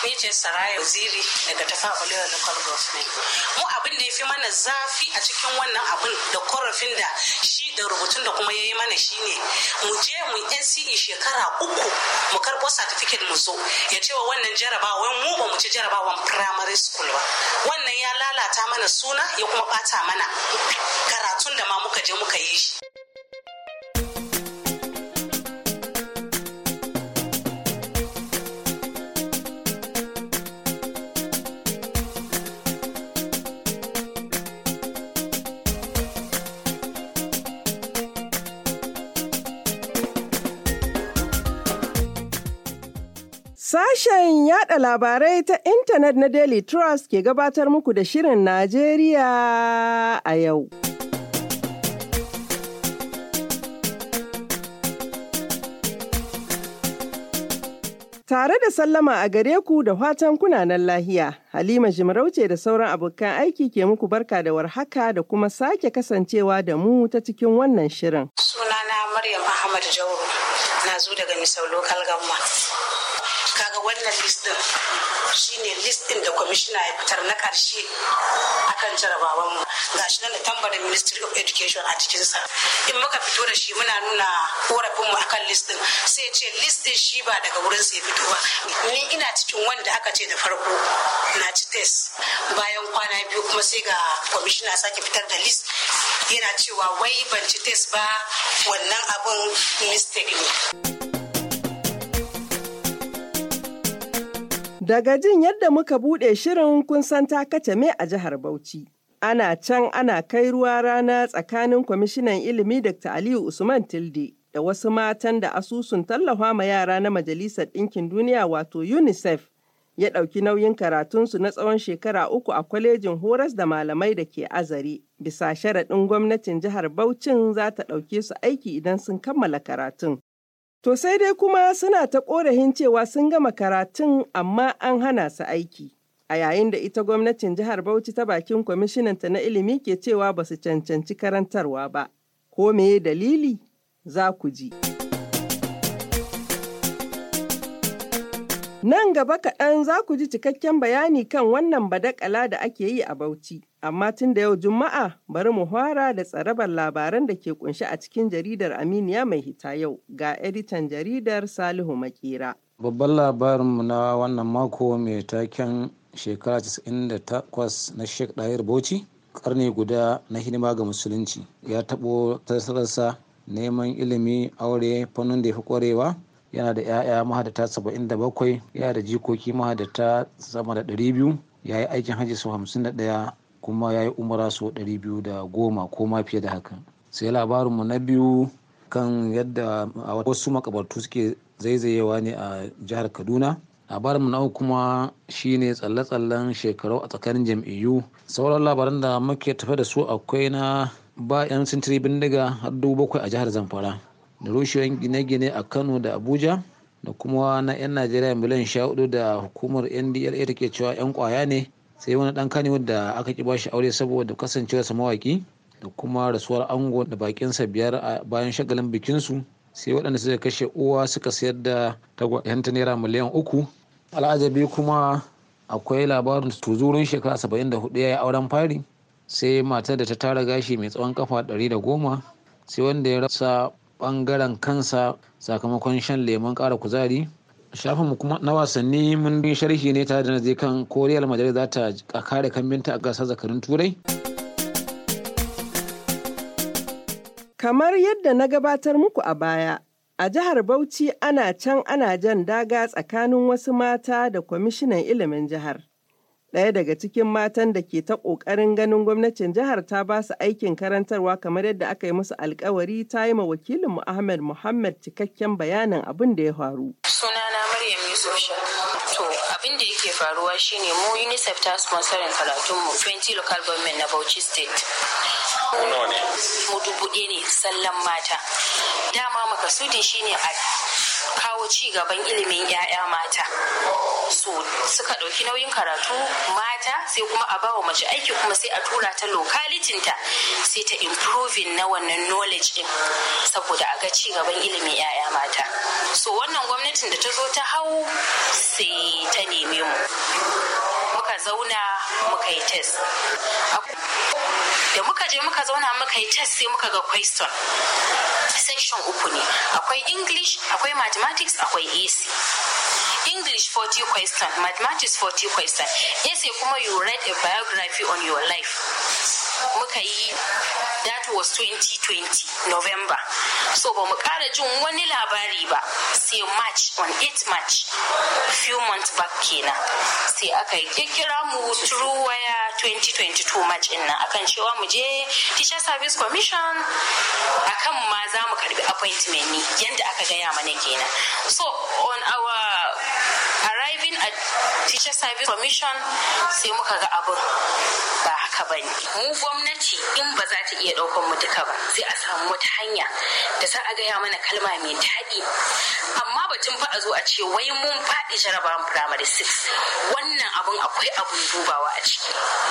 Ni ce Saraya Waziri daga Tafawa Balewa Local Government. Mu abin da ya fi mana zafi a cikin wannan abin da korafin da shi da rubutun da kuma ya yi mana shine mu je mu NCE shekara 3 mu karɓo certificate mu zo ya ce wa wannan jarabawan mu ba mu ci jarabawan primary school ba. Wannan ya lalata mana suna ya kuma ɓata mana karatun da ma muka je muka yi shi. Sashen yada labarai ta intanet na Daily Trust ke gabatar muku da Shirin Najeriya a yau. Tare da sallama a gare ku da fatan kunanan lahiya, Halima Jimarauce da sauran abokan aiki ke muku barka da warhaka da kuma sake kasancewa da mu ta cikin wannan shirin. Sunana Maryam Ahmad Jauro, na zo daga Misau Local Government. Kaga wannan list din shine list din da kwamishina ya fitar na karshe akan jarabawan mu. Gashi nan da tambarin Ministry of Education a cikinsa. In muka fito da shi muna nuna korafin mu akan list din, sai ce list din shi ba daga wurin sai fito ba. Ni ina cikin wanda aka ce da farko na ci test. Bayan kwana biyu kuma sai ga kwamishina sake fitar da list yana cewa wai ban ci test ba, wannan abun mistake ne. Daga jin yadda muka buɗe shirin kun san ta katame a jihar Bauchi. Ana can ana kai ruwa rana tsakanin kwamishinan ilimi Dr. Aliyu Usman Tilde da wasu matan da asusun tallafa ma yara na Majalisar Ɗinkin Duniya wato UNICEF ya ɗauki nauyin karatunsu na tsawon shekara 3 a kwalejin horas da malamai da ke Azare. Bisa sharaɗin gwamnatin jihar Bauchin za ta ɗauke su aiki idan sun kammala karatun. To sai dai kuma suna ta ƙorafin cewa sun gama karatun amma an hana su aiki. A yayin da ita gwamnatin jihar Bauchi ta bakin kwamishinanta na ilimi ke cewa ba su cancanci karantarwa ba. Ko meye dalili? Za ku ji. Nan gaba kaɗan za ku ji cikakken bayani kan wannan badakala da ake yi a Bauchi. Amma tun da yau Juma'a bari mu fara da tsarabar labaran da ke kunshi a cikin jaridar Aminiya mai hita yau ga editan jaridar Salihu Makera. Babban labarinmu na wannan mako mai taken shekara 98 na Sheikh Dahir Bauchi, karni guda na hidima ga musulunci, ya taɓo tasararsa neman ilimi, aure, fannin da ya fi ƙwarewa. Yana da 'ya'ya mahadata 77, yana da jikoki mahadata sama da 200, ya yi aikin hajji sau 51 kuma ya yi umara sau 210 ko ma fiye da haka. Sai labarinmu na biyu kan yadda wasu makabartu suke zaizayewa ne a jihar Kaduna. Labarinmu na uku kuma shine tsalle-tsallen shekaru a tsakanin jam'iyyu. Sauran labaran da muke tafe da su akwai na ba 'yan sintiri bindiga har 7,000 a jihar Zamfara, da rushewar gine-gine a Kano da Abuja, da kuma na 'yan Najeriya miliyan 14 da hukumar NDLA take cewa 'yan kwaya ne, sai wani dan Kano da aka ki bashi aure saboda kasancewarsa mawaki, da kuma rasuwar ango da bakinsa 5 bayan shagalin bikinsu, sai waɗanda suka kashe uwa suka sayar da tagwayenta naira miliyan 3. Al'ajabi kuma akwai labarin tuzurun shekara 74 ya yi auren fari, sai matar da ta tara gashi mai tsawon kafa 110, sai wanda ya rasa bangaren kansa sakamakon shan lemon ƙara kuzari. Shafinmu kuma na wasanni mun bi sharhi ne tare da na kan ko Real Madrid za ta kare kambinta a gasar zakarun Turai. Kamar yadda na gabatar muku a baya, a jihar Bauchi ana can ana jan daga tsakanin wasu mata da kwamishinan ilimin jihar. Ɗaya daga cikin matan da ke ta ƙoƙarin ganin gwamnatin jihar ta ba su aikin karantarwa kamar yadda aka yi musu alkawari ta yi ma wakilinmu Ahmed Muhammad cikakken bayanin abin da ya faru. Sunana Maryam Yusuf Shah. To abin da yake faruwa shine mu UNICEF ta sponsorin karatunmu 20 local government na Bauchi State. Mu 1,000 ne sallan mata. Dama makasudin shine a kawo ci gaban ilimin 'ya'ya mata. So suka ɗauki nauyin karatu mata, sai kuma a bawa mace aiki kuma sai a tura ta lokalitinta sai ta improving na wannan knowledge din saboda a ga ci gaban ilimin 'ya'ya mata. So wannan gwamnatin da ta zo ta hau sai ta neme mu zauna muka yi test. Da muka je muka zauna muka yi test sai muka ga question. Section 3 ne, akwai English, akwai Mathematics, akwai AC. English 40 question, Mathematics 40 question, AC kuma you write a biography on your life. Muka yi, that was 2020 November. So ba mu kara jin wani labari ba sai March, on 8 March, few months back kenan. Sai aka kira mu through waya 2022 March ɗin nan akan cewa mu je Teacher Service Commission akan ma za mu karbi appointment ne yanda aka gaya mana kenan. So on our arriving at Teacher Service Commission sai muka ga abun ba haka bane. Mu gwamnati in ba za ta iya ɗaukar mu duka ba sai a samu wata hanya da za a gaya mana kalma mai daɗi. Amma batun fa a zo a ce wai mun faɗi jarabawan primary 6 wannan abun akwai abun dubawa a ciki.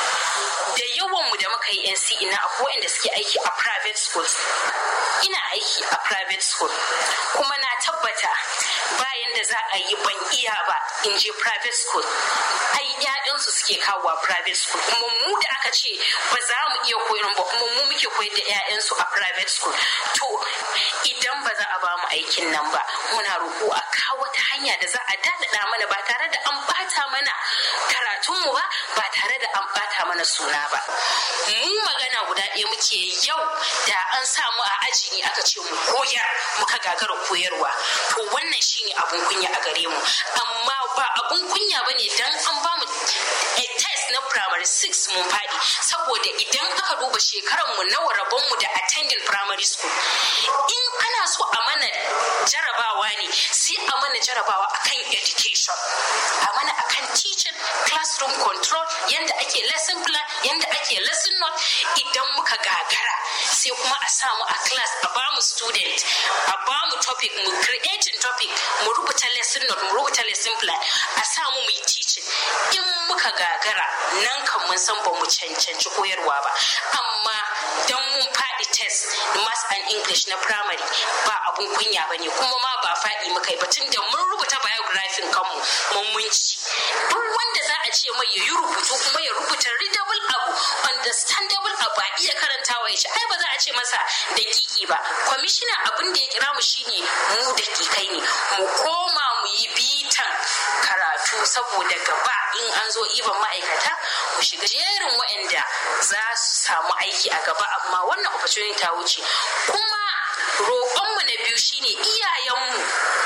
Da yawan mu da muka yi NC ina akwai wanda suke aiki a private schools. Ina aiki a private school kuma na tabbata bayan da za a yi ban iya ba in je private school. Ai ƴaƴansu suke kawowa private school kuma mu da aka ce ba za mu iya koyarwa ba kuma mu muke koyar da ƴaƴansu a private school. To idan ba za a ba mu aikin nan ba muna roƙo a kawo wata hanya da za a daɗaɗa mana ba tare da an ɓata mana karatunmu ba tare da an ɓata mana suna ba. Mu magana guda ɗaya muke yau da an samu a aji ne aka ce mu koyar muka gagara koyarwa to wannan shine abun kunya a gare mu, amma ba abun kunya bane dan an ba mu a test na primary 6 mun faɗi saboda idan aka duba shekaran mu nawa rabon mu da attending primary school. In ana so a mana jarabawa ne sai a mana jarabawa akan education, a mana akan teaching, classroom control, yanda ake lesson plan, yanda ake lesson note. Idan muka gagara sai kuma a samu a class a ba mu student, a ba mu topic, mu creating topic, mu rubuta lesson note, mu rubuta lesson plan, a samu mu yi teaching. In muka gagara nan kan mun san ba mu cancanci koyarwa ba, amma dan mun faɗi test maths and English na primary ba abun kunya bane kuma ma ba faɗi muka yi ba tunda mun rubuta biography kanmu mun ci. Duk wanda za a ce mai yayi rubutu kuma ya rubuta readable abu, understandable abu, a iya karantawa ya ce ai ba za a ce masa dakiki ba. Commissioner abin da ya kira mu shine mu dakikai ne, mu koma mu yi bitan karatu saboda gaba in an zo iban ma'aikata mu shiga jerin waɗanda za su samu aiki a gaba, amma wannan opportunity ta wuce. Kuma roƙonmu na biyu shine iyayenmu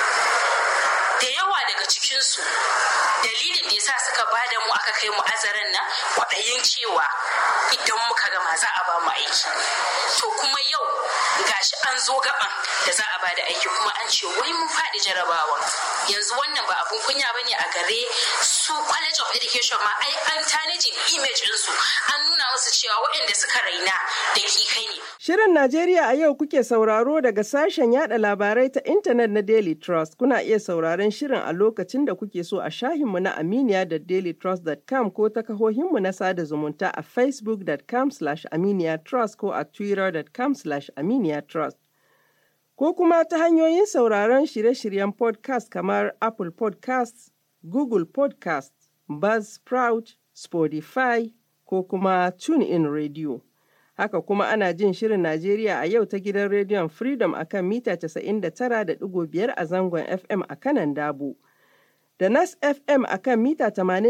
da yawa daga cikinsu dalilin da yasa suka bada mu aka kai mu azaran nan kwaɗayin cewa idan muka gama za a ba mu aiki. To kuma yau gashi an zo gaban da za a bada aiki kuma an ce wai mun faɗi jarabawa. Yanzu wannan ba abun kunya bane a gare su College of Education ma ai an tanajin image ɗinsu an nuna musu cewa waɗanda suka raina dakikai ne. Shirin Najeriya a yau kuke sauraro daga sashen yada labarai ta intanet na Daily Trust. Kuna iya sauraron shirin a lokacin da kuke so a shahinmu na Aminiya da dailytrust.com ko ta kahohinmu na sada zumunta a facebook.com/aminiyatrust ko a twitter.com/aminiyatrust. Ko kuma ta hanyoyin sauraron shirye-shiryen podcast kamar Apple Podcasts, Google Podcasts, Buzzsprout, Spotify ko kuma TuneIn Radio. Haka kuma ana jin shirin Najeriya a yau ta gidan rediyon Freedom a kan mita 99.5 a zangon FM a kanan Dabo, da Nas FM a kan mita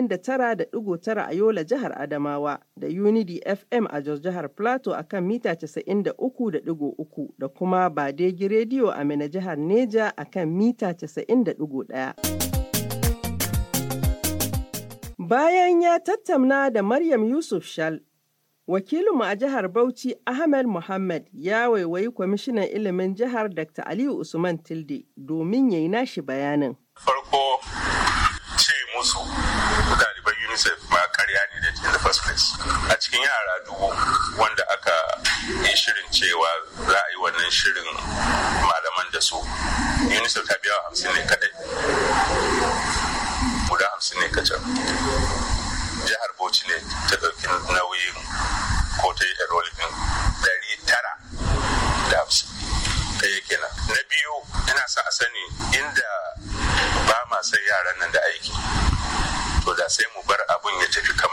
89.9 a Yola jihar Adamawa, da Unity FM a Jos jihar Plateau a kan mita 93.3 da kuma Badegi Radio a Mina jihar Neja a kan mita 90.1. Bayan ya tattauna da Maryam Yusuf Shal, wakilinmu a jihar Bauchi Ahmed Muhammad ya waiwayi kwamishinan ilimin jihar Dr. Aliyu Usman Tilde domin yayi nashi bayanin. Farko ce musu ɗaliban UNICEF ma karya ne da in the first place. A cikin yara 1000 wanda aka yi shirin cewa za a yi wannan shirin malaman da su, UNICEF ta biya 50 ne kadai. Guda 50 ne kacal. Jihar Bauchi ne ta ɗauki nauyin ko ta yi enrolling 950 ɗaya kenan. Na biyu ina sa a sani inda ba ma sai yaran nan da aiki to da sai mu bar abun ya tafi kamar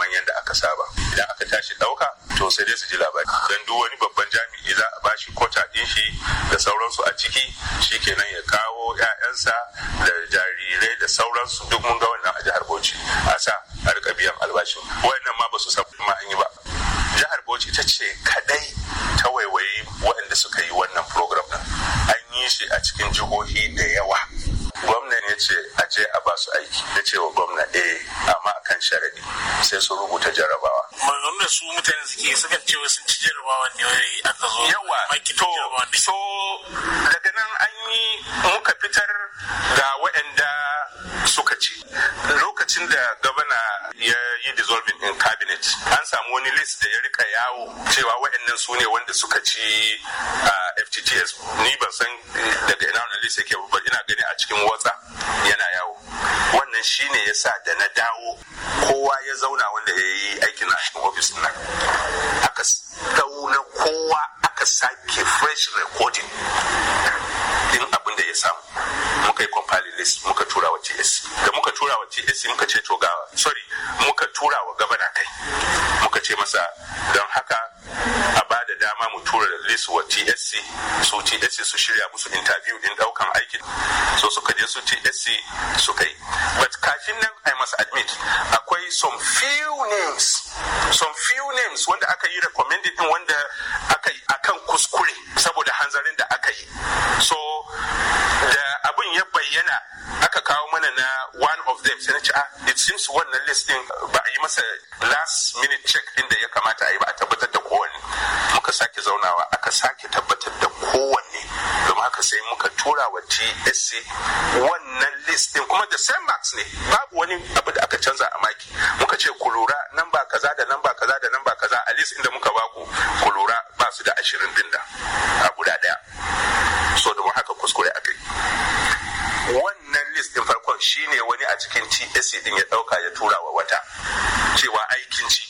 aka saba. Idan aka tashi ɗauka to sai dai su ji labari. Dan duk wani babban jami'i za a bashi kota ɗin shi da sauransu a ciki, shikenan ya kawo 'ya'yansa da jarirai da sauransu duk mun ga wannan a jihar Bauchi a sa a rika biyan albashin. Wayannan ma ba su san ma an yi ba. Jihar Bauchi ita ce kadai ta waiwayi waɗanda suka yi wannan program ɗin. An yi shi a cikin jihohi da yawa. Gwamnan ya ce a je a ba su aiki, ya ce wa gwamna amma akan sharadi sai su rubuta jarabawa. Manzon da su mutane sukan cewa sun ci jarabawa ne wai aka zo yawa to daga nan an yi muka fitar da waɗanda suka ci. Lokacin da gwamna ya yi dissolving in cabinet an samu wani list da ya rika yawo cewa waɗannan su ne wanda suka ci FTTS. Ni ban san daga ina wannan list yake ba, ina gani a cikin WhatsApp yana yawo. Wannan shine yasa da na dawo kowa ya zauna wanda ya yi aikin a cikin ofis nan aka dauna kowa aka sake fresh recording din abin da ya samu. Muka yi compiling list muka tura wa TSC. Da muka tura wa TSC muka ce to muka tura wa gabana kai muka ce masa don haka a ba da dama mu tura da list wa TSC su shirya musu interview din daukan aikin. So suka je su TSC suka yi. But kafin nan I must admit akwai some few names wanda aka yi recommended din wanda aka yi akan kuskure saboda hanzarin da aka yi. So da abin ya bayyana aka kawo mana na one of them sai na ce it seems wannan list din ba a yi masa last minute check din da ya kamata a yi ba a tabbatar da kowanne. Muka sake zaunawa aka sake tabbatar da kowanne domin haka sai muka tura wa TSC wannan list din kuma da same marks ne babu wani abu da aka canza a maki. Muka ce ku lura namba kaza da namba kaza da namba kaza a list inda muka baku ku lura ba su da 20 din da a guda daya. So domin haka kuskure akai. Wannan list din farkon shine wani a cikin TSC din ya dauka ya tura wa wata cewa aikin ci.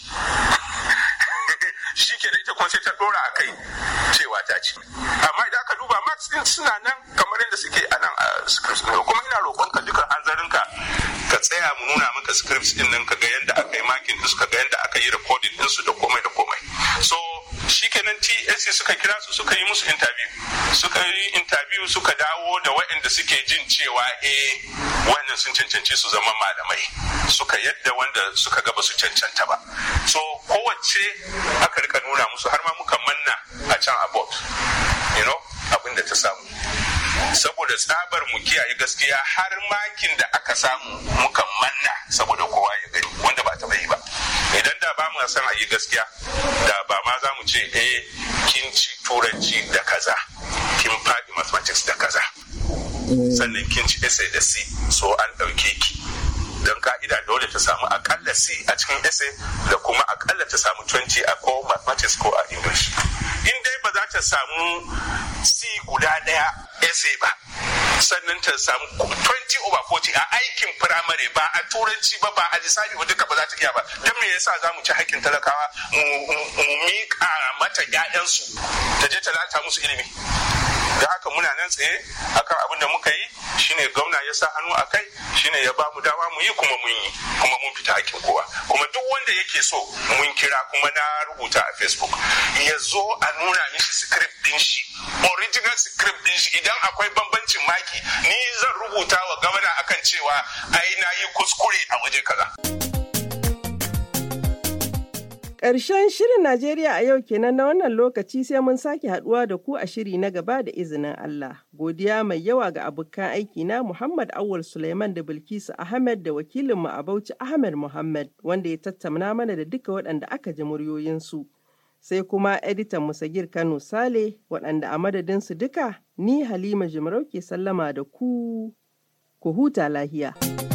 Shi ke da ita kuma sai ta dora a kai cewa ta ci. Amma idan aka duba marks din suna nan kamar yadda suke a nan a scripts din. Kuma ina roƙonka dukan hanzarinka ka tsaya mu nuna maka scripts din nan ka ga yadda aka yi makin din su ka ga yadda aka yi recording din su da komai da komai. So shikenan TSC suka kira su suka yi musu interview suka dawo da waɗanda suke jin cewa wannan sun cancanci su zama malamai suka yadda wanda suka ga ba su cancanta ba. So kowace aka rika nuna musu har ma muka manna a can abort abin da ta samu saboda tsabar mu kiyaye gaskiya har makin da aka samu muka manna saboda kowa ya gani wanda ba ta yi ba. Idan da ba mu san a yi gaskiya da ba ma za mu ce kin ci turanci da kaza kin faɗi mathematics da kaza sannan kin ci essay da C so an ɗauke ki. Don ka'ida dole ta samu akalla C a cikin essay da kuma akalla ta samu 20 a ko mathematics ko a English. In dai ba za ta samu C guda ɗaya essay ba sannan ta samu 20/40 a aikin firamare ba a turanci ba a lissafi ba duka ba za ta iya ba. Don me yasa za mu ci haƙƙin talakawa mu miƙa mata 'ya'yansu ta je ta lalata musu ilimi. Da haka muna nan tsaye akan abin da muka yi shine gwamna ya sa hannu a kai shine ya ba mu dama mu yi kuma mun fita hakkin kowa kuma duk wanda yake so mun kira kuma na rubuta a Facebook ya zo a nuna mishi script din shi original script din shi idan akwai bambancin maki ni zan rubuta wa gwamna akan cewa ai na yi kuskure a waje kaza. Ƙarshen shirin Najeriya a yau kenan na wannan lokaci sai mun sake haɗuwa da ku a shiri na gaba da izinin Allah. Godiya mai yawa ga abokan aiki na Muhammad Awul Suleiman da Bilkisu Ahmed da wakilinmu a Bauchi Ahmed Muhammad wanda ya tattauna mana da duka waɗanda aka ji muryoyinsu. Sai kuma editan Musagir Kano Sale waɗanda a madadinsu duka ni Halima Jimarau ke sallama da ku huta lahiya.